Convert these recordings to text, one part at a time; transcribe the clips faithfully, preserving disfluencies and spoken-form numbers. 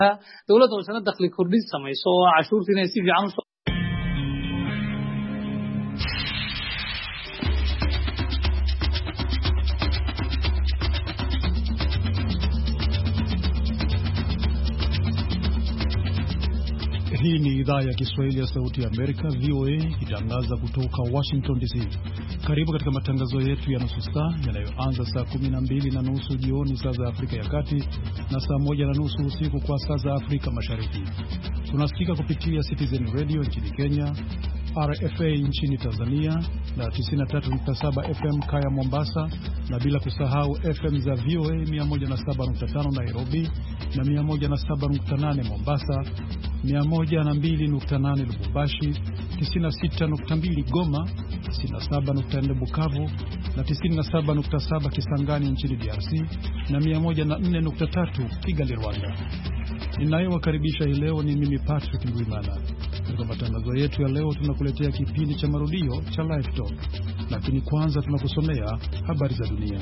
dawladda oo sanad dakhli kordhin samayso cashuurtiina si fiican u Hii ni idhaa ya Kiswahili ya Sauti ya Amerika V O A ikitangaza kutoka Washington D C. Karibu katika matangazo yetu ya nusu saa yanayoanza saa kumi na mbili na nusu jioni saa za Afrika ya Kati na saa moja na nusu usiku kwa saa za Afrika Mashariki. Tunasikika kupitia Citizen Radio nchini Kenya, R F A nchini Tanzania na tisini na tatu nukta saba F M Kaya Mombasa, na bila kusahau F M za V O A mia moja na saba nukta tano Nairobi na mia moja na saba nukta nane Mombasa, mia moja na mbili nukta nane Lubumbashi, tisini na sita nukta mbili Goma, tisini na saba nukta nne Bukavu na tisini na saba nukta saba Kisangani nchini D R C na mia moja na nne nukta tatu Kigali Rwanda. Ninayewakaribisha hii leo ni mimi Patrick Ndwimana. Katika matangazo yetu ya leo tunakuletea kipindi cha marudio cha Live Talk, lakini kwanza tunakusomea habari za dunia.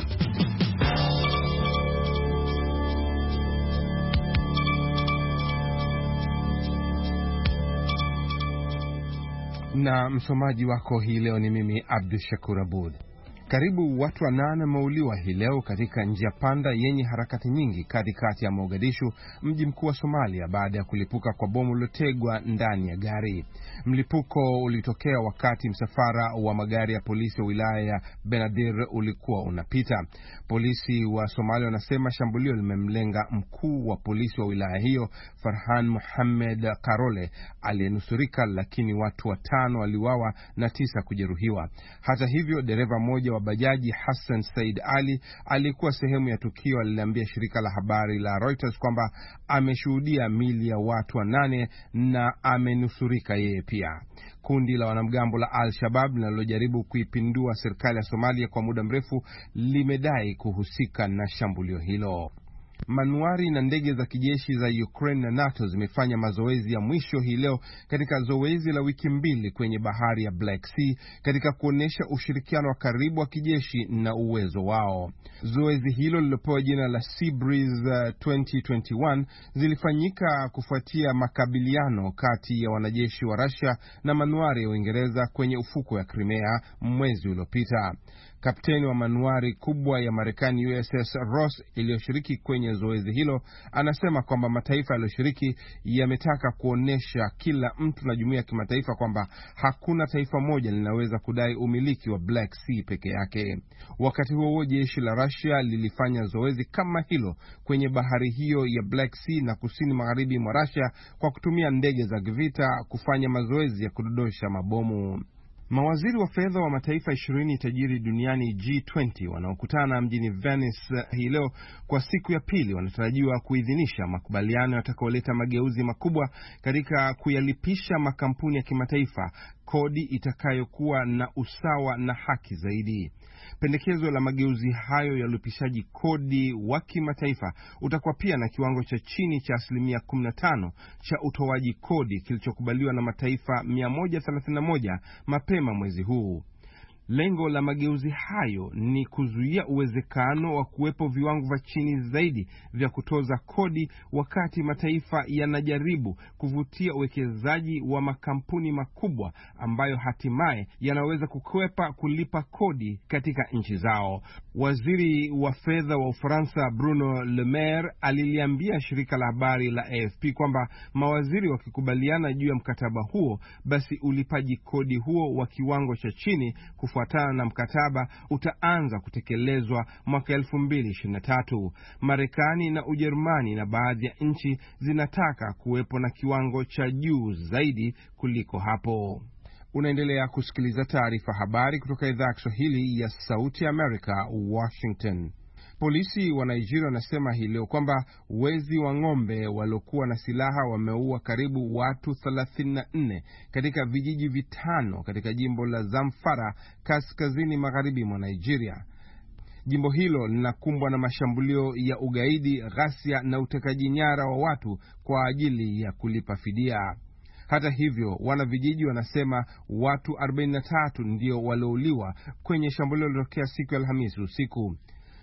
Na msomaji wako hii leo ni mimi Abdul Shakur Abud. Karibu watu wanane wameuliwa hii leo katika njia panda yenye harakati nyingi katikati ya Mogadishu, mji mkuu wa Somalia, baada ya kulipuka kwa bomu lilotegwa ndani ya gari. Mlipuko ulitokea wakati msafara wa magari ya polisi wa wilaya ya Benadir ulikuwa unapita. Polisi wa Somalia wanasema shambulio limemlenga mkuu wa polisi wa wilaya hiyo, Farhan Mohamed Karole, aliyenusurika, lakini watu watano waliuawa na tisa kujeruhiwa. Hata hivyo, dereva mmoja wa bajaji Hassan Said Ali alikuwa sehemu ya tukio, aliambia shirika la habari la Reuters kwamba ameshuhudia mili ya watu wanane na amenusurika yeye pia. Kundi la wanamgambo la Al-Shabaab linalojaribu kuipindua serikali ya Somalia kwa muda mrefu limedai kuhusika na shambulio hilo. Manuari na ndege za kijeshi za Ukraine na NATO zimefanya mazoezi ya mwisho hii leo katika zoezi la wiki mbili kwenye bahari ya Black Sea, katika kuonesha ushirikiano wa karibu wa kijeshi na uwezo wao. Zoezi hilo lilopewa jina la Sea Breeze twenty twenty-one zilifanyika kufuatia makabiliano kati ya wanajeshi wa Russia na manuari ya Uingereza kwenye ufuko ya Crimea mwezi uliopita. Kapteni wa manuari kubwa ya Marekani U S S Ross iliyoshiriki kwenye zoezi hilo anasema kwamba mataifa yaliyoshiriki yametaka kuonesha kila mtu na jumuiya ya kimataifa kwamba hakuna taifa moja linaweza kudai umiliki wa Black Sea peke yake. Wakati huo jeshi la Russia lilifanya zoezi kama hilo kwenye bahari hiyo ya Black Sea na kusini magharibi mwa Russia kwa kutumia ndege za kivita kufanya mazoezi ya kudodosha mabomu. Mawaziri wa fedha wa mataifa ishirini tajiri duniani G twenty wanaokutana mjini Venice hii leo kwa siku ya pili wanatarajiwa kuidhinisha makubaliano yatakaoleta mageuzi makubwa katika kuyalipisha makampuni ya kimataifa kodi itakayokuwa na usawa na haki zaidi. Pendekezo la mageuzi hayo ya ulipishaji kodi wa kimataifa utakuwa pia na kiwango cha chini cha asilimia kumi na tano cha utoaji kodi kilichokubaliwa na mataifa mia moja thelathini na moja mapema mwezi huu. Lengo la mageuzi hayo ni kuzuia uwezekano wa kuwepo viwango vya chini zaidi vya kutoza kodi wakati mataifa yanajaribu kuvutia uwekezaji wa makampuni makubwa ambayo hatimaye yanaweza kukwepa kulipa kodi katika nchi zao. Waziri wa fedha wa Ufaransa Bruno Le Maire aliliambia shirika la habari la A F P kwamba mawaziri wakikubaliana juu ya mkataba huo, basi ulipaji kodi huo wa kiwango cha chini kufuatana na mkataba utaanza kutekelezwa mwaka elfu mbili ishirini na tatu. Marekani na Ujerumani na baadhi ya nchi zinataka kuwepo na kiwango cha juu zaidi kuliko hapo. Unaendelea kusikiliza taarifa habari kutoka idhaa ya Kiswahili ya Sauti ya Amerika, Washington. Polisi wa Nigeria wanasema hii leo kwamba wezi wa ng'ombe waliokuwa na silaha wameua karibu watu thelathini na nne katika vijiji vitano katika jimbo la Zamfara, kaskazini magharibi mwa Nigeria. Jimbo hilo linakumbwa na mashambulio ya ugaidi, ghasia na utekaji nyara wa watu kwa ajili ya kulipa fidia. Hata hivyo, wanavijiji wanasema watu arobaini na tatu ndio waliouliwa kwenye shambulio lililotokea siku ya Alhamisi usiku.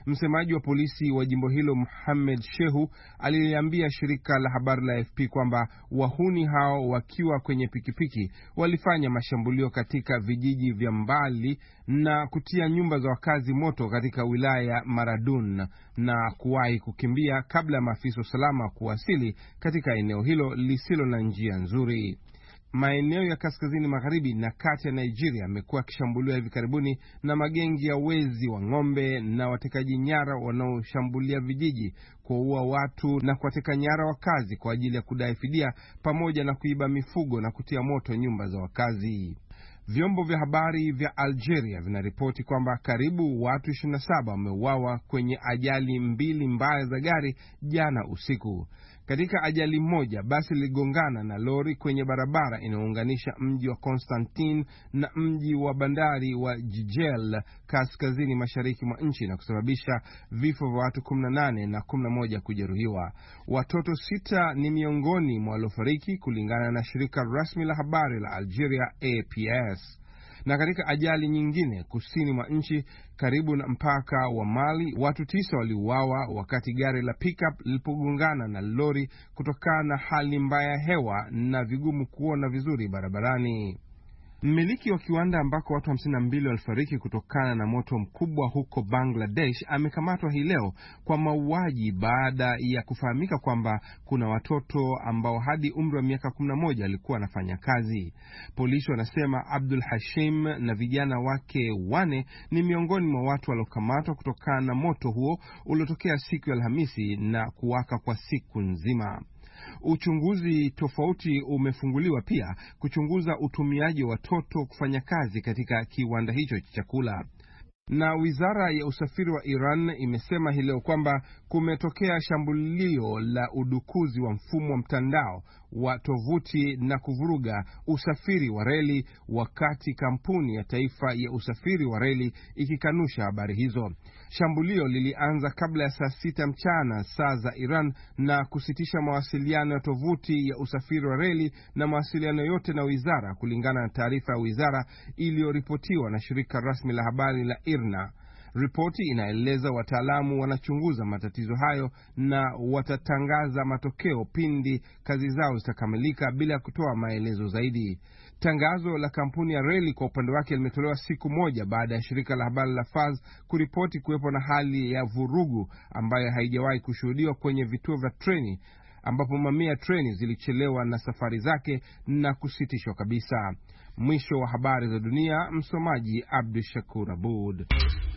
Msemaji wa polisi wa jimbo hilo Mohamed Shehu aliliambia shirika la habari la A F P kwamba wahuni hao wakiwa kwenye pikipiki walifanya mashambulio katika vijiji vya mbali na kutia nyumba za wakazi moto katika wilaya ya Maradun na kuwahi kukimbia kabla ya maafisa usalama kuwasili katika eneo hilo lisilo na njia nzuri. Maeneo ya kaskazini magharibi na kati ya Nigeria yamekuwa yakishambuliwa hivi karibuni na magengi ya wezi wa ng'ombe na watekaji nyara wanaoshambulia vijiji, kuua watu na kuwateka nyara wakazi kwa ajili ya kudai fidia, pamoja na kuiba mifugo na kutia moto nyumba za wakazi. Vyombo vya habari vya Algeria vinaripoti kwamba karibu watu ishirini na saba wameuawa kwenye ajali mbili mbaya za gari jana usiku. Katika ajali moja, basi liligongana na lori kwenye barabara inayounganisha mji wa Constantine na mji wa bandari wa Jijel kaskazini mashariki mwa nchi na kusababisha vifo vya watu kumi na nane na kumi na moja kujeruhiwa. Watoto sita ni miongoni mwa waliofariki kulingana na shirika rasmi la habari la Algeria A P S. Na katika ajali nyingine kusini mwa nchi karibu na mpaka wa Mali, watu tisa waliuawa wakati gari la pickup lilipogongana na lori kutokana na hali mbaya ya hewa na vigumu kuona vizuri barabarani. Mmiliki wa kiwanda ambako watu hamsini na mbili walifariki kutokana na moto mkubwa huko Bangladesh amekamatwa hii leo kwa mauaji baada ya kufahamika kwamba kuna watoto ambao hadi umri wa miaka kumi na moja walikuwa wanafanya kazi. Polisi wanasema Abdul Hashim na vijana wake wane ni miongoni mwa watu waliokamatwa kutokana na moto huo uliotokea siku ya Alhamisi na kuwaka kwa siku nzima. Uchunguzi tofauti umefunguliwa pia kuchunguza utumiaji wa watoto kufanya kazi katika kiwanda hicho cha chakula. Na wizara ya usafiri wa Iran imesema hii leo kwamba kumetokea shambulio la udukuzi wa mfumo wa mtandao wa tovuti na kuvuruga usafiri wa reli, wakati kampuni ya taifa ya usafiri wa reli ikikanusha habari hizo. Shambulio lilianza kabla ya saa sita mchana saa za Iran na kusitisha mawasiliano ya tovuti ya usafiri wa reli na mawasiliano yote na wizara, kulingana na taarifa ya wizara iliyoripotiwa na shirika rasmi la habari la IRNA. Ripoti inaeleza wataalamu wanachunguza matatizo hayo na watatangaza matokeo pindi kazi zao zitakamilika bila kutoa maelezo zaidi. Tangazo la kampuni ya reli kwa upande wake limetolewa siku moja baada ya shirika la habari la Fars kuripoti kuwepo na hali ya vurugu ambayo haijawahi kushuhudiwa kwenye vituo vya treni, ambapo mamia treni zilichelewa na safari zake na kusitishwa kabisa. Mwisho wa habari za dunia. Msomaji Abdu Shakur Abud.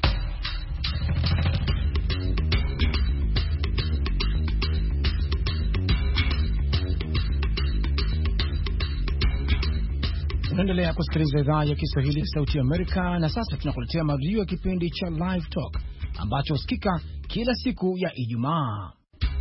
Unaendelea kusikiliza idhaa ya Kiswahili Sauti ya Amerika, na sasa tunakuletea marudio ya kipindi cha Live Talk ambacho husikika kila siku ya Ijumaa.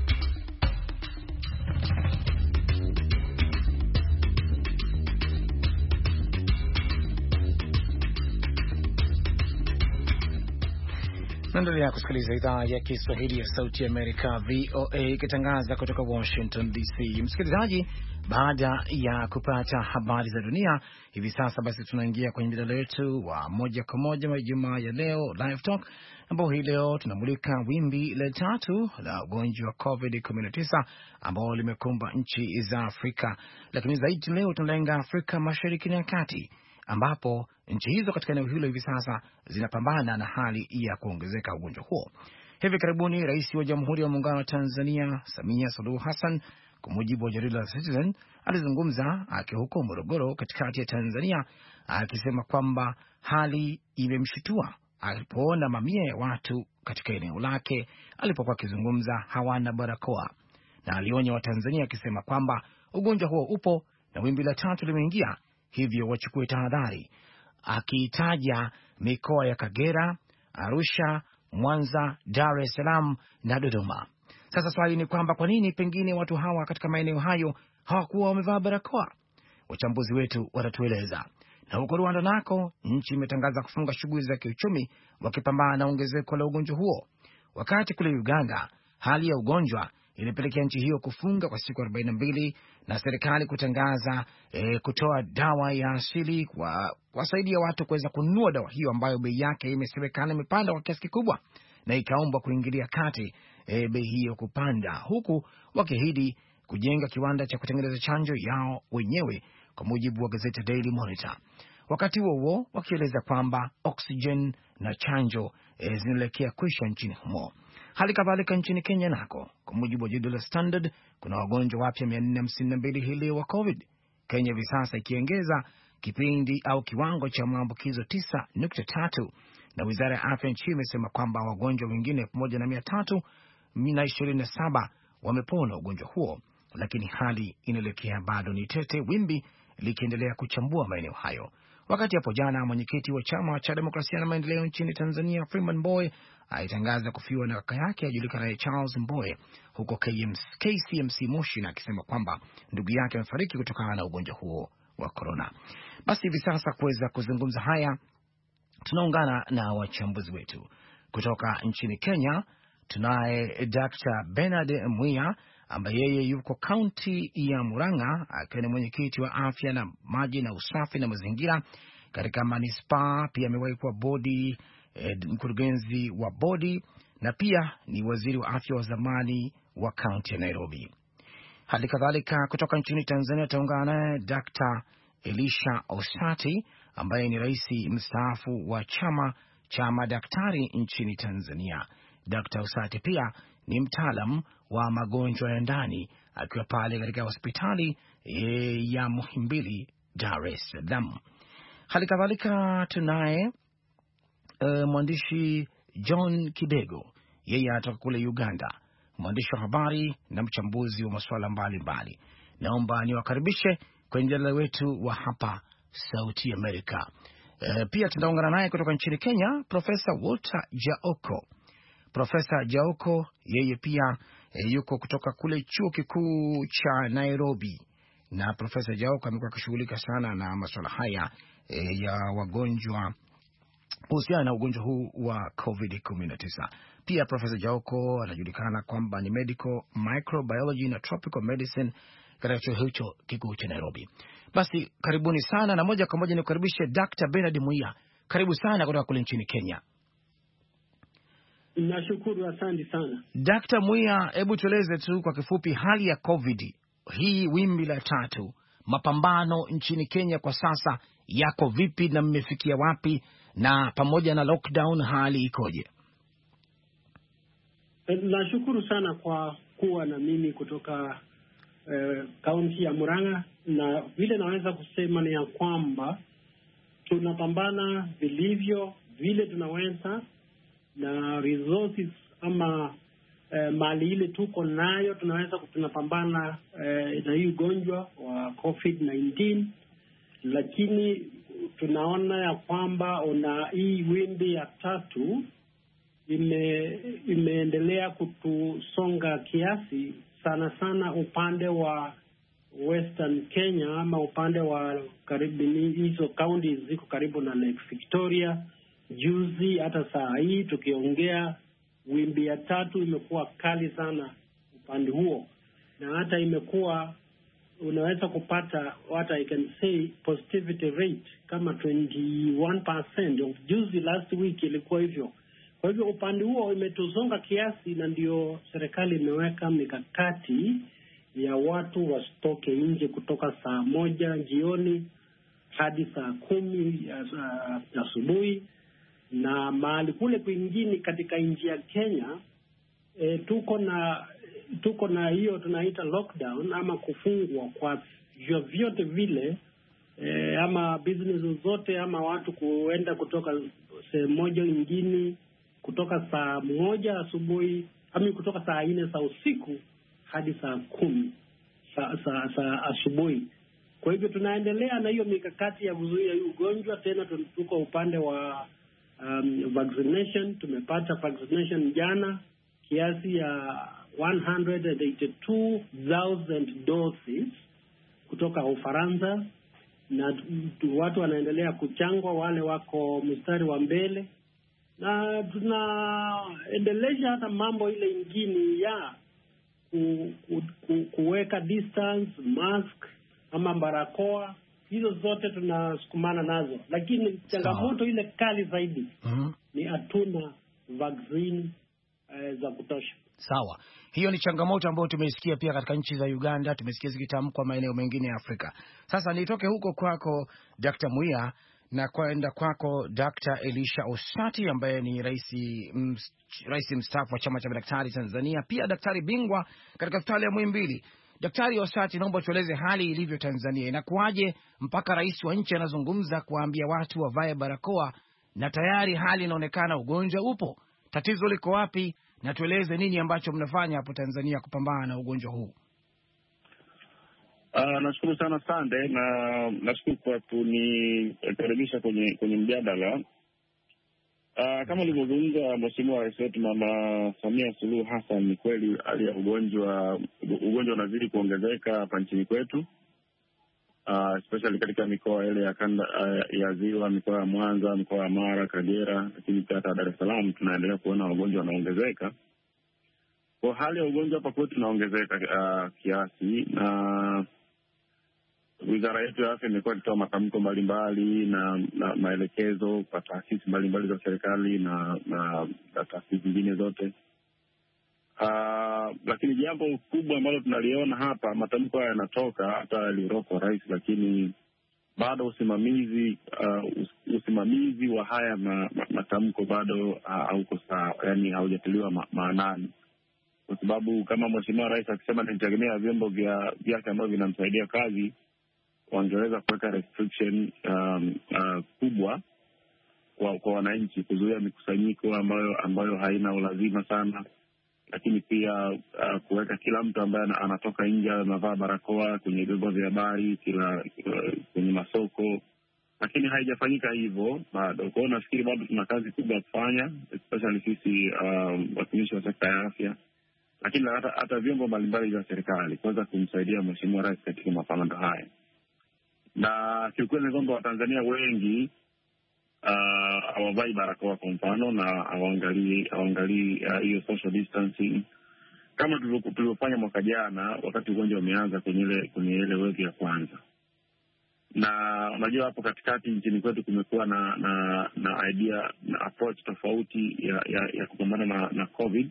Unaendelea kusikiliza idhaa ya Kiswahili ya Sauti ya Amerika V O A ikitangaza kutoka Washington D C. Msikilizaji, baada ya kupata habari za dunia hivi sasa, basi tunaingia kwenye mjadala wetu wa moja kwa moja wa Ijumaa ya leo, Live Talk, ambao hii leo tunamulika wimbi la tatu la ugonjwa wa COVID kumi na tisa ambao limekumba nchi za Afrika, lakini zaidi leo tunalenga Afrika Mashariki na Kati, ambapo nchi hizo katika eneo hilo hivi sasa zinapambana na hali ya kuongezeka ugonjwa huo. Hivi karibuni Rais wa Jamhuri ya Muungano wa Tanzania Samia Suluhu Hassan, kwa mujibu wa jarida la Citizen, alizungumza akiwa huko Morogoro katikati ya Tanzania, akisema kwamba hali imemshitua alipoona mamia ya watu katika eneo lake alipokuwa akizungumza hawana barakoa, na alionya Watanzania akisema kwamba ugonjwa huo upo na wimbi la tatu limeingia, hivyo wachukue tahadhari, akiitaja mikoa ya Kagera, Arusha, Mwanza, Dar es Salaam na Dodoma. Sasa swali ni kwamba kwa nini pengine watu hawa katika maeneo hayo hawakuwa wamevaa barakoa? Wachambuzi wetu watatueleza. Na huko Rwanda nako nchi imetangaza kufunga shughuli za kiuchumi wakipambana na ongezeko la ugonjwa huo. Wakati kule Uganda hali ya ugonjwa ilipelekea nchi hiyo kufunga kwa siku arobaini na mbili na serikali kutangaza e, kutoa dawa ya asili kwa kuwasaidia watu kuweza kununua dawa hiyo ambayo bei yake imesemekana imepanda kwa kiasi kikubwa. na ikaomba kuingilia kati e, bei hiyo kupanda, huku wakiahidi kujenga kiwanda cha kutengeneza chanjo yao wenyewe, kwa mujibu wa gazeti Daily Monitor. Wakati huo huo wakieleza kwamba oxygen na chanjo e, zinaelekea kwisha nchini humo. Hali kadhalika nchini Kenya nako, kwa mujibu wa jarida la Standard, kuna wagonjwa wapya mia nne hamsini na mbili hii leo wa COVID. Kenya hivi sasa ikiongeza kipindi au kiwango cha maambukizo tisa nukta tatu, na wizara ya afya nchini imesema kwamba wagonjwa wengine elfu moja na mia tatu na ishirini na saba wamepona ugonjwa huo, lakini hali inaelekea bado ni tete, wimbi likiendelea kuchambua maeneo hayo. Wakati hapo jana mwenyekiti wa chama cha demokrasia na maendeleo nchini Tanzania Freeman Mbowe alitangaza kufiwa na kaka yake ajulikanaye Charles Mbowe huko K C M C Moshi, na akisema kwamba ndugu yake amefariki kutokana na ugonjwa huo wa corona. Basi hivi sasa kuweza kuzungumza haya tunaungana na wachambuzi wetu kutoka nchini Kenya. Tunaye Doctor Bernard Mwiya ambaye yeye yuko kaunti ya Murang'a, akiwa ni mwenyekiti wa afya na maji na usafi na mazingira katika manispaa. Pia amewahi kuwa bodi eh, mkurugenzi wa bodi, na pia ni waziri wa afya wa zamani wa kaunti ya Nairobi. Hali kadhalika kutoka nchini Tanzania taungana naye Doctor Elisha Osati ambaye ni rais mstaafu wa chama cha madaktari nchini Tanzania. Doctor Osati pia ni mtaalam wa magonjwa ya ndani akiwa pale katika hospitali e, ya Muhimbili, Dar es Salaam. Hali kadhalika tunaye e, mwandishi John Kibego, yeye anatoka kule Uganda, mwandishi wa habari na mchambuzi wa masuala mbalimbali. Naomba niwakaribishe kwenye mjadala wetu wa hapa Sauti Amerika. E, pia tunaungana naye kutoka nchini Kenya Profesa Walter Jaoko. Profesa Jaoko yeye pia e, yuko kutoka kule chuo kikuu cha Nairobi, na Profesa Jaoko amekuwa akishughulika sana na masuala haya e, ya wagonjwa kuhusiana na ugonjwa huu wa COVID kumi na tisa. Pia Profesa Jaoko anajulikana kwamba ni medical microbiology na tropical medicine katika chuo hicho kikuu cha Nairobi. Basi karibuni sana, na moja kwa moja nikukaribishe Doctor Bernard Mwiya. Karibu sana kutoka kule nchini Kenya. Nashukuru, asante sana. Doctor Mwiya, hebu tueleze tu kwa kifupi hali ya COVID hii, wimbi la tatu, mapambano nchini Kenya kwa sasa yako vipi na mmefikia wapi, na pamoja na lockdown hali ikoje? Nashukuru sana kwa kuwa na mimi kutoka kaunti eh, ya Murang'a, na vile naweza kusema ni ya kwamba tunapambana vilivyo vile tunaweza na resources ama eh, mali ile tuko nayo, tunaweza tunapambana eh, na hii ugonjwa wa COVID nineteen, lakini tunaona ya kwamba una hii wimbi ya tatu ime, imeendelea kutusonga kiasi sana sana upande wa Western Kenya, ama upande wa karibu hizo counties ziko karibu na Lake Victoria. Juzi hata saa hii tukiongea, wimbi ya tatu imekuwa kali sana upande huo, na hata imekuwa unaweza kupata what I can say positivity rate kama twenty-one percent of juzi last week ilikuwa hivyo. Kwa hivyo upande huo imetuzonga kiasi, na ndio serikali imeweka mikakati ya watu wasitoke nje kutoka saa moja jioni hadi saa kumi asubuhi. Na mahali kule kwingine katika nchi ya Kenya e, tuko na tuko na hiyo tunaita lockdown ama kufungwa kwa vyote vile e, ama business zote ama watu kuenda kutoka sehemu moja nyingine kutoka saa moja asubuhi ama kutoka saa nne za usiku hadi saa kumi saa, saa, saa asubuhi. Kwa hivyo tunaendelea na hiyo mikakati ya kuzuia ugonjwa. Tena tuko upande wa um, vaccination. Tumepata vaccination jana kiasi ya one hundred eighty-two thousand doses kutoka Ufaransa, na watu wanaendelea kuchangwa, wale wako mstari wa mbele, na tunaendelea hata mambo ile ingine ya ku, ku, ku, kuweka distance, mask ama barakoa. Hizo zote tunasukumana nazo, lakini changamoto ile kali zaidi mm-hmm. ni hatuna vaccine uh, za kutosha. Sawa. Hiyo ni changamoto ambayo tumeisikia pia katika nchi za Uganda, tumesikia zikitamkwa maeneo mengine ya Afrika. Sasa nitoke huko kwako Daktari Muia na kwenda kwako Daktari Elisha Osati ambaye ni rais ms, rais mstaafu wa chama cha madaktari Tanzania, pia daktari bingwa katika hospitali ya Muhimbili. Daktari Osati, naomba tueleze hali ilivyo Tanzania. Inakuwaje mpaka rais wa nchi anazungumza kuambia watu wavae barakoa na tayari hali inaonekana ugonjwa upo? Tatizo liko wapi? Na tueleze nini ambacho mnafanya hapo Tanzania kupambana na ugonjwa huu. Uh, nashukuru sana Sande, na nashukuru kwa kunikaribisha kwenye kwenye mjadala. Uh, kama ulivyozungumza Mheshimiwa Rais wetu Mama Samia Suluhu Hassan, ni kweli hali ya ugonjwa ugonjwa unazidi kuongezeka hapa nchini kwetu. Uh, especially katika mikoa ile ya kanda uh, ya Ziwa, mikoa ya Mwanza, mikoa ya Mara, Kagera, lakini hata Dar es Salaam tunaendelea kuona wagonjwa wanaongezeka. Kwa hali ya ugonjwa hapa kwetu inaongezeka uh, kiasi, na Wizara yetu ya Afya imekuwa ikitoa matamko mbalimbali na, na maelekezo kwa taasisi mbalimbali za serikali na na, na taasisi zingine zote. Uh, lakini jambo kubwa ambalo tunaliona hapa, matamko haya yanatoka hata yaliyotoka rais, lakini bado usimamizi uh, usimamizi wa haya ma, ma, matamko bado uh, hauko sawa, yani haujatiliwa ma, maanani. Kwa sababu kama Mheshimiwa Rais akisema nitegemea vyombo vya vyake ambavyo vinamsaidia kazi, wangeweza kuweka restriction um, uh, kubwa kwa, kwa wananchi, kuzuia mikusanyiko ambayo ambayo haina ulazima sana, lakini pia uh, kuweka kila mtu ambaye anatoka nje anavaa barakoa kwenye vyombo vya habari, kila uh, kwenye masoko, lakini haijafanyika hivyo bado. Kwa hiyo nafikiri bado tuna kazi kubwa ya kufanya, especially sisi um, watumishi wa sekta ya afya, lakini hata hata vyombo mbalimbali vya serikali kuweza kumsaidia Mheshimiwa Rais katika mapambano haya. Na kiukweli ni kwamba Watanzania wengi hawavai uh, barakoa kwa mfano, na hawaangalii hawaangalii hiyo uh, social distancing kama tulivyofanya mwaka jana wakati ugonjwa umeanza kwenye ile kwenye ile wave ya kwanza. Na unajua hapo katikati nchini kwetu kumekuwa na na na idea na approach tofauti ya ya, ya kupambana na, na COVID.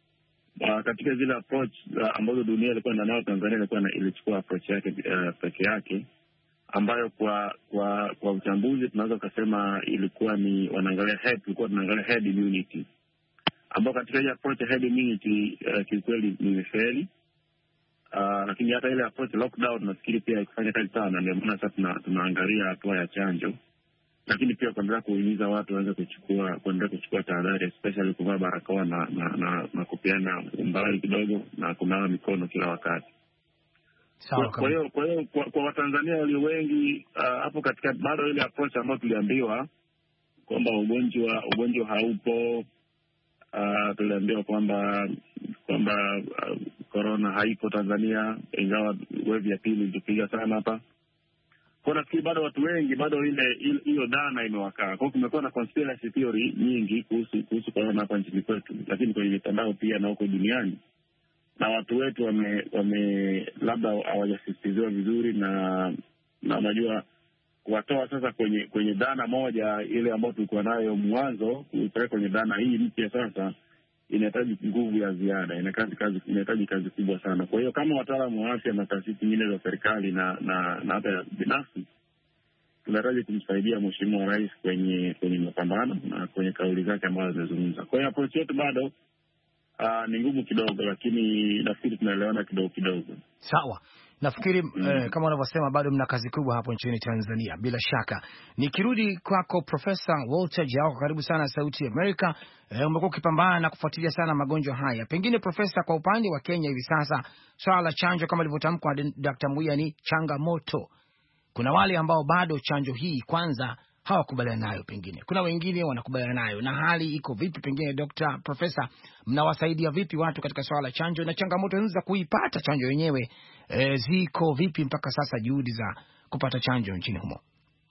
Uh, katika zile approach uh, ambazo dunia ilikuwa nayo, Tanzania ilikuwa na ilichukua approach yake uh, peke yake, ambayo kwa kwa kwa uchambuzi tunaweza kusema ilikuwa ni wanaangalia head, tulikuwa tunaangalia head immunity, ambayo katika ile approach head immunity uh, kiukweli ni mfeli. Uh, lakini hata ile approach lockdown nafikiri pia ikifanya kazi sana, ndio maana sasa tuna, tunaangalia hatua ya chanjo, lakini pia kuendelea kuhimiza watu waweze kuchukua kuendelea kuchukua tahadhari, especially kuvaa barakoa na na, na, na kupeana umbali kidogo na kunawa mikono kila wakati. Sawa. Kwa hiyo kwa hiyo kwa, kwa Watanzania walio wengi uh, hapo katika bado ile approach ambayo tuliambiwa kwamba ugonjwa ugonjwa haupo, uh, tuliambiwa kwamba kwamba uh, corona haipo Tanzania, ingawa wave ya pili ilipiga sana hapa. Kwa nafikiri bado watu wengi bado ile hiyo dhana imewakaa. Kwa hiyo kumekuwa na conspiracy theory nyingi kuhusu kuhusu corona hapa nchini kwetu, lakini kwenye mitandao pia na huko duniani. Na watu wetu wame, wame labda hawajasisitiziwa vizuri, na na unajua watoa sasa kwenye kwenye dhana moja ile ambayo tulikuwa nayo mwanzo kupeleka kwenye dhana hii mpya sasa inahitaji nguvu ya ziada, inahitaji kazi inahitaji kazi kubwa sana. Kwa hiyo kama wataalamu wa afya na taasisi nyingine za serikali na na na hata binafsi, tunahitaji kumsaidia Mheshimiwa Rais kwenye kwenye mapambano na kwenye kauli zake ambazo zinazungumza. Kwa hiyo approach yetu bado Uh, ni ngumu kidogo, lakini nafikiri tunaelewana kidogo kidogo. Sawa. Nafikiri mm. eh, kama unavyosema bado mna kazi kubwa hapo nchini Tanzania bila shaka. Nikirudi kwako Profesa Walter Jao, karibu sana Sauti ya Amerika. Eh, umekuwa ukipambana na kufuatilia sana magonjwa haya. Pengine Profesa, kwa upande wa Kenya hivi sasa swala la chanjo kama ilivyotamkwa Daktari Muia ni changamoto. Kuna wale ambao bado chanjo hii kwanza hawakubaliana nayo, pengine kuna wengine wanakubaliana nayo. Na hali iko vipi pengine Dokta Profesa, mnawasaidia vipi watu katika swala la chanjo, na changamoto hizo za kuipata chanjo yenyewe e, ziko vipi mpaka sasa, juhudi za kupata chanjo nchini humo?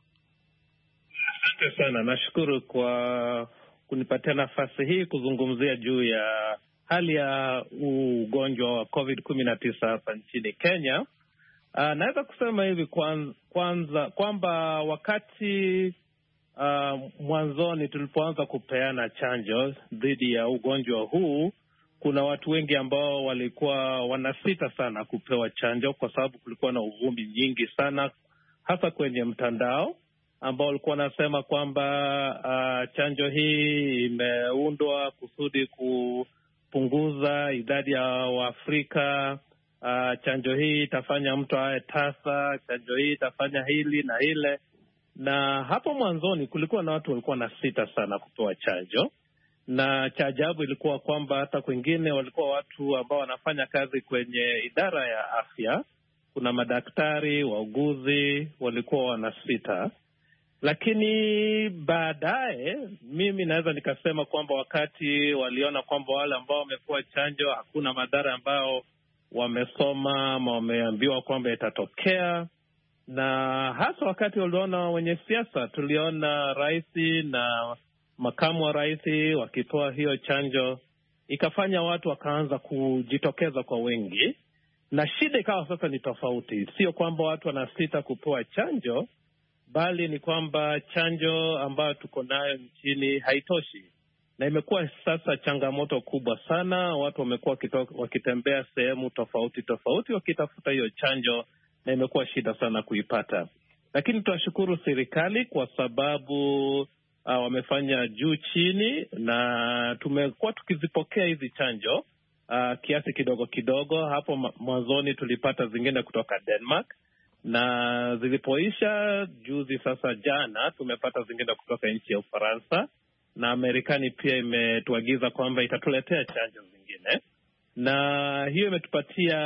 Asante sana, nashukuru kwa kunipatia nafasi hii kuzungumzia juu ya hali ya ugonjwa wa COVID kumi na tisa hapa nchini Kenya. Uh, naweza kusema hivi kwanza, kwanza kwamba wakati uh, mwanzoni tulipoanza kupeana chanjo dhidi ya ugonjwa huu, kuna watu wengi ambao walikuwa wanasita sana kupewa chanjo kwa sababu kulikuwa na uvumi nyingi sana, hasa kwenye mtandao, ambao walikuwa wanasema kwamba uh, chanjo hii imeundwa kusudi kupunguza idadi ya Waafrika. Uh, chanjo hii itafanya mtu awe tasa, chanjo hii itafanya hili na hile. Na hapo mwanzoni kulikuwa na watu walikuwa na sita sana kupewa chanjo, na cha ajabu ilikuwa kwamba hata kwingine walikuwa watu ambao wanafanya kazi kwenye idara ya afya, kuna madaktari, wauguzi, walikuwa wana sita. Lakini baadaye mimi naweza nikasema kwamba wakati waliona kwamba wale ambao wamepewa chanjo hakuna madhara ambao wamesoma ama wameambiwa kwamba itatokea, na hasa wakati waliona wenye siasa, tuliona rais na makamu wa rais wakitoa hiyo chanjo, ikafanya watu wakaanza kujitokeza kwa wengi, na shida ikawa sasa ni tofauti. Sio kwamba watu wanasita kupewa chanjo, bali ni kwamba chanjo ambayo tuko nayo nchini haitoshi, na imekuwa sasa changamoto kubwa sana. Watu wamekuwa wakitembea sehemu tofauti tofauti wakitafuta hiyo chanjo, na imekuwa shida sana kuipata. Lakini tunashukuru serikali kwa sababu uh, wamefanya juu chini, na tumekuwa tukizipokea hizi chanjo uh, kiasi kidogo kidogo. Hapo mwanzoni tulipata zingine kutoka Denmark, na zilipoisha juzi, sasa jana tumepata zingine kutoka nchi ya Ufaransa, na Marekani pia imetuagiza kwamba itatuletea chanjo zingine, na hiyo imetupatia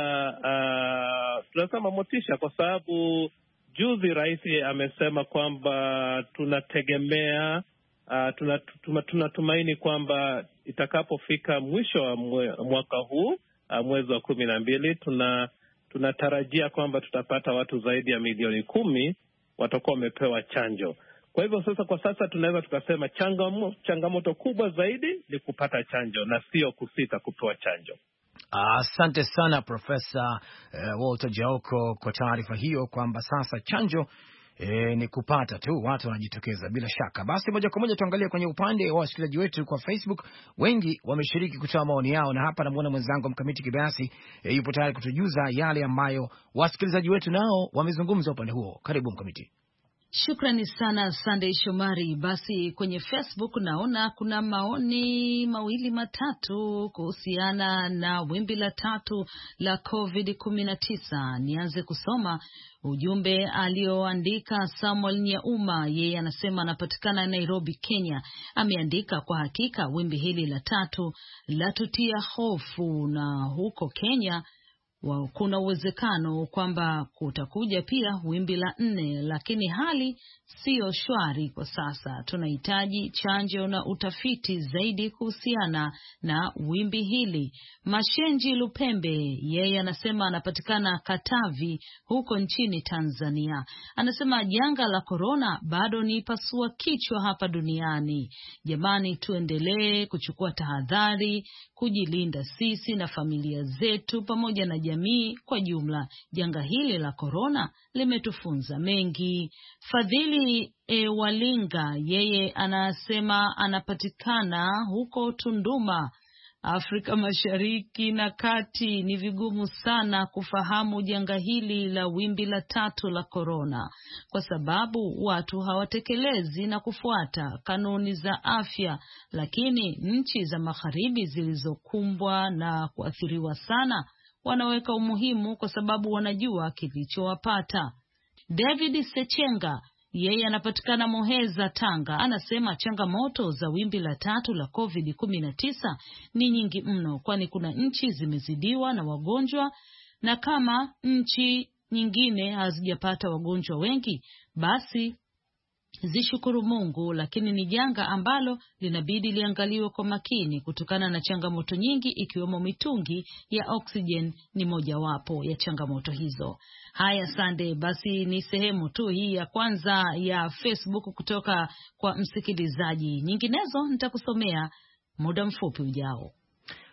uh, tunasema motisha, kwa sababu juzi rais amesema kwamba tunategemea uh, tunatumaini tuna, tuna kwamba itakapofika mwisho wa mwe, mwaka huu uh, mwezi wa kumi na mbili tuna tunatarajia kwamba tutapata watu zaidi ya milioni kumi watakuwa wamepewa chanjo. Kwa hivyo sasa, kwa sasa tunaweza tukasema changamoto, changamoto kubwa zaidi ni kupata chanjo na sio kusita kupewa chanjo. Asante uh, sana Profesa uh, Walter Jaoko kwa taarifa hiyo kwamba sasa chanjo E, ni kupata tu, watu wanajitokeza bila shaka. Basi moja kwa moja tuangalie kwenye upande wa wasikilizaji wetu kwa Facebook. Wengi wameshiriki kutoa maoni yao, na hapa namuona mwenzangu Mkamiti Kibayasi e, yupo tayari kutujuza yale ambayo wasikilizaji wetu nao wamezungumza upande huo. Karibu Mkamiti. Shukrani sana Sunday Shomari. Basi kwenye Facebook naona kuna maoni mawili matatu kuhusiana na wimbi la tatu la covid kumi na tisa. Nianze kusoma ujumbe alioandika Samuel Nyauma. Yeye anasema anapatikana Nairobi, Kenya. Ameandika, kwa hakika wimbi hili la tatu la tutia hofu, na huko Kenya wa kuna uwezekano kwamba kutakuja pia wimbi la nne, lakini hali sio shwari kwa sasa. Tunahitaji chanjo na utafiti zaidi kuhusiana na wimbi hili. Mashenji Lupembe, yeye anasema anapatikana Katavi huko nchini Tanzania. Anasema janga la corona bado ni pasua kichwa hapa duniani. Jamani, tuendelee kuchukua tahadhari, kujilinda sisi na familia zetu pamoja na jamii kwa jumla. Janga hili la corona limetufunza mengi. Fadhili e, Walinga, yeye anasema anapatikana huko Tunduma, Afrika Mashariki na Kati. Ni vigumu sana kufahamu janga hili la wimbi la tatu la corona kwa sababu watu hawatekelezi na kufuata kanuni za afya, lakini nchi za magharibi zilizokumbwa na kuathiriwa sana wanaweka umuhimu kwa sababu wanajua kilichowapata. David Sechenga, yeye anapatikana Moheza, Tanga, anasema changamoto za wimbi la tatu la covid kumi na tisa ni nyingi mno, kwani kuna nchi zimezidiwa na wagonjwa, na kama nchi nyingine hazijapata wagonjwa wengi basi zishukuru Mungu, lakini ni janga ambalo linabidi liangaliwe kwa makini kutokana na changamoto nyingi, ikiwemo mitungi ya oxygen ni mojawapo ya changamoto hizo. Haya Sande, basi ni sehemu tu hii ya kwanza ya Facebook kutoka kwa msikilizaji. Nyinginezo nitakusomea muda mfupi ujao.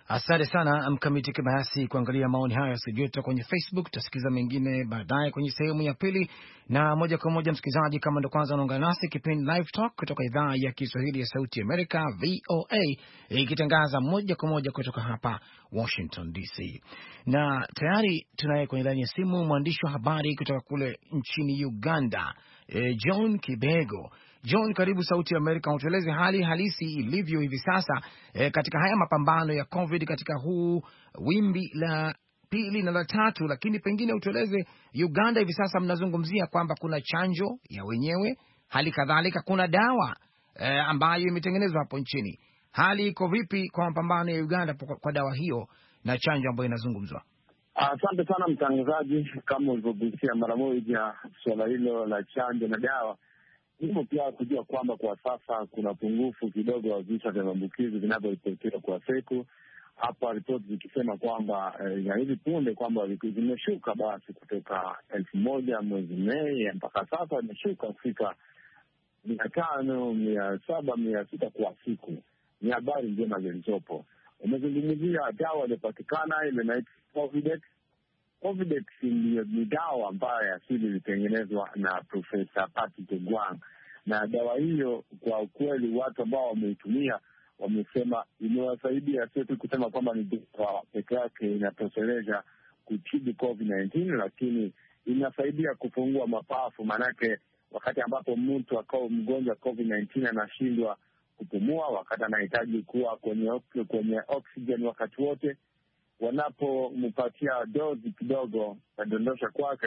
Asante sana Mkamiti Kibayasi kuangalia maoni hayo yasiyotoka kwenye Facebook. Tutasikiza mengine baadaye kwenye sehemu ya pili. Na moja kwa moja, msikilizaji, kama ndo kwanza unaungana nasi, kipindi Live Talk kutoka idhaa ya Kiswahili ya Sauti Amerika V O A, ikitangaza moja kwa moja kutoka hapa Washington D C. Na tayari tunaye kwenye laini ya simu mwandishi wa habari kutoka kule nchini Uganda, e, John Kibego. John, karibu Sauti ya Amerika. Utueleze hali halisi ilivyo hivi sasa e, katika haya mapambano ya COVID katika huu wimbi la pili na la tatu, lakini pengine utueleze Uganda hivi sasa mnazungumzia kwamba kuna chanjo ya wenyewe, hali kadhalika kuna dawa e, ambayo imetengenezwa hapo nchini. Hali iko vipi kwa mapambano ya Uganda kwa, kwa dawa hiyo na chanjo ambayo inazungumzwa? Asante uh, sana mtangazaji, kama ulivyogusia mara moja swala hilo la chanjo na dawa. Hivyo pia kujua kwamba kwa sasa kuna pungufu kidogo wa visa vya maambukizi vinavyoripotiwa kwa siku. Hapa ripoti zikisema kwamba ya hivi punde kwamba zimeshuka basi kutoka elfu moja mwezi Mei mpaka sasa imeshuka kufika mia tano, mia saba, mia sita kwa siku. Ni habari njema zilizopo. Umezungumzia dawa iliyopatikana ile inaitwa Covidex. Covidex ni dawa ambayo asili ilitengenezwa na Profesa Patrick Ogwang, na dawa hiyo kwa ukweli watu ambao wameitumia wamesema imewasaidia, sio tu kusema kwamba ni dawa peke yake inatosheleza kutibu COVID nineteen, lakini inasaidia kufungua mapafu. Manake wakati ambapo mtu akao mgonjwa COVID nineteen anashindwa kupumua, wakati anahitaji kuwa kwenye kwenye oxygen wakati wote, wanapompatia dozi kidogo kadondosha kwake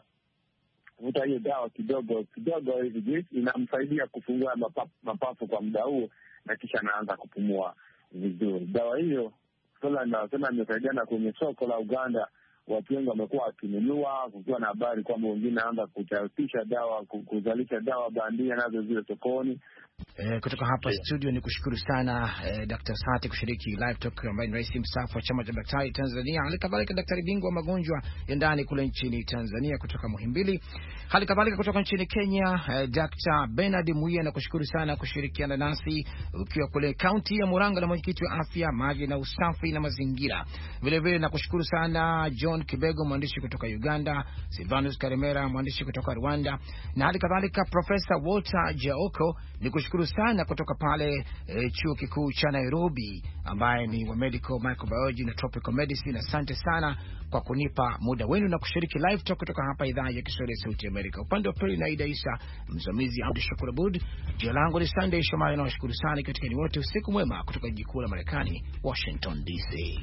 akavuta hiyo dawa kidogo kidogo hivi, inamsaidia kufungua mapafu, mapafu kwa muda huo, na kisha anaanza kupumua vizuri. Dawa hiyo sasa nasema imesaidiana kwenye soko la Uganda. Watu wengi wamekuwa wakinunua, kukiwa na habari kwamba wengine anaanza kuchapisha dawa, kuzalisha dawa bandia nazo zile sokoni. E, kutoka hapa yeah. Studio ni kushukuru sana e, Daktari Sati kushiriki Live Talk, ambaye ni rais mstaafu wa chama cha daktari Tanzania, hali kadhalika daktari bingwa wa magonjwa ya ndani kule nchini Tanzania kutoka Muhimbili, hali kadhalika kutoka nchini Kenya e, Daktari Bernard Muia, na kushukuru sana kushirikiana nasi ukiwa kule kaunti ya Murang'a na mwenyekiti wa afya, maji na usafi na mazingira. Vile vile na kushukuru sana John Kibego, mwandishi kutoka Uganda, Silvanus Karemera, mwandishi kutoka Rwanda, na hali kadhalika Profesa Walter Jaoko ni kushukuru sana kutoka pale e, chuo kikuu cha Nairobi, ambaye ni wa medical microbiology na tropical medicine. Asante sana kwa kunipa muda wenu na kushiriki Live Talk kutoka hapa idhaa ya Kiswahili ya Sauti ya Amerika. Upande wa pili na Aida Isa, msimamizi Abdi Shakur Abud, jina langu ni Sunday Shomari, na washukuru sana katika ni wote. Usiku mwema kutoka jiji kuu la Marekani, Washington D C.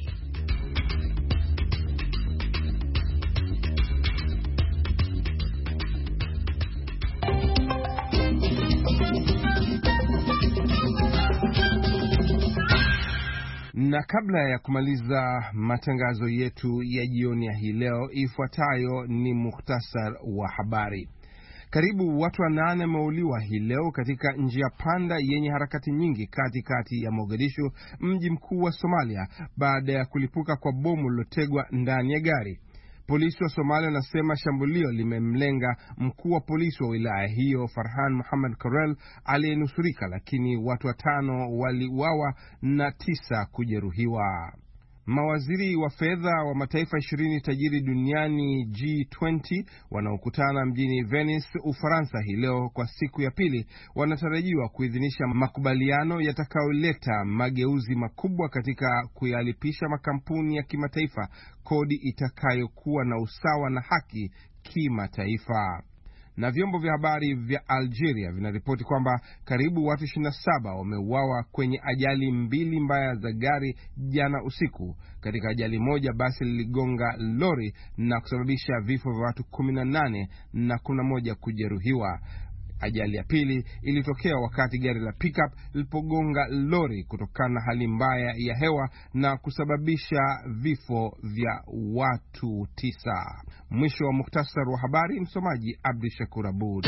Na kabla ya kumaliza matangazo yetu ya jioni ya hii leo, ifuatayo ni muhtasar wa habari. Karibu watu wanane wameuliwa hii leo katika njia panda yenye harakati nyingi katikati ya Mogadishu, mji mkuu wa Somalia, baada ya kulipuka kwa bomu lilotegwa ndani ya gari. Polisi wa Somalia wanasema shambulio limemlenga mkuu wa polisi wa wilaya hiyo Farhan Muhammad Karel aliyenusurika, lakini watu watano waliuawa na tisa kujeruhiwa. Mawaziri wa fedha wa mataifa ishirini tajiri duniani G twenty wanaokutana mjini Venice, Ufaransa hii leo kwa siku ya pili wanatarajiwa kuidhinisha makubaliano yatakayoleta mageuzi makubwa katika kuyalipisha makampuni ya kimataifa kodi itakayokuwa na usawa na haki kimataifa. Na vyombo vya habari vya Algeria vinaripoti kwamba karibu watu ishirini na saba wameuawa kwenye ajali mbili mbaya za gari jana usiku. Katika ajali moja, basi liligonga lori na kusababisha vifo vya watu kumi na nane na kumi na moja kujeruhiwa. Ajali ya pili ilitokea wakati gari la pickup lilipogonga lori kutokana na hali mbaya ya hewa na kusababisha vifo vya watu tisa. Mwisho wa muhtasari wa habari, msomaji Abdi Shakur Abud.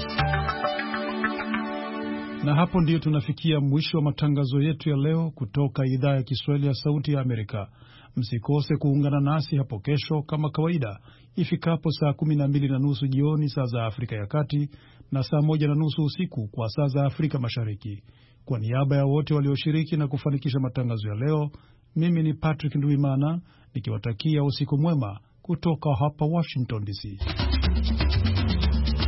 Na hapo ndiyo tunafikia mwisho wa matangazo yetu ya leo kutoka idhaa ya Kiswahili ya Sauti ya Amerika. Msikose kuungana nasi hapo kesho kama kawaida ifikapo saa kumi na mbili na nusu jioni saa za Afrika ya Kati na saa moja na nusu usiku kwa saa za Afrika Mashariki. Kwa niaba ya wote walioshiriki na kufanikisha matangazo ya leo, Mimi ni Patrick Nduimana nikiwatakia usiku mwema kutoka hapa Washington D C.